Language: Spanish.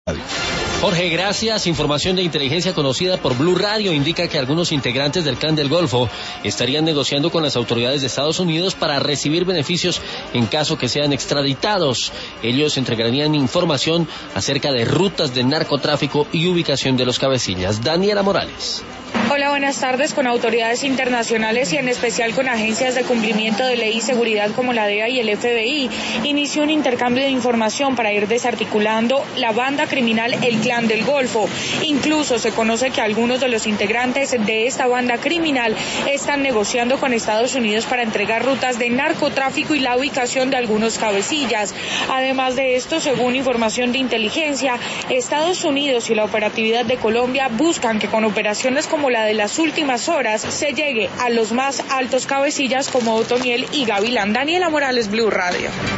Jorge, gracias. Información de inteligencia conocida por Blue Radio indica que algunos integrantes del Clan del Golfo estarían negociando con las autoridades de Estados Unidos para recibir beneficios en caso que sean extraditados. Ellos entregarían información acerca de rutas de narcotráfico y ubicación de los cabecillas. Daniela Morales. Hola, buenas tardes. Con autoridades internacionales y en especial con agencias de cumplimiento de ley y seguridad como la DEA y el FBI, inició un intercambio de información para ir desarticulando la banda criminal El Clan del Golfo. Incluso se conoce que algunos de los integrantes de esta banda criminal están negociando con Estados Unidos para entregar rutas de narcotráfico y la ubicación de algunos cabecillas. Además de esto, según información de inteligencia, Estados Unidos y la operatividad de Colombia buscan que con operaciones como la de las últimas horas se llegue a los más altos cabecillas como Otoniel y Gavilán. Daniela Morales, Blue Radio.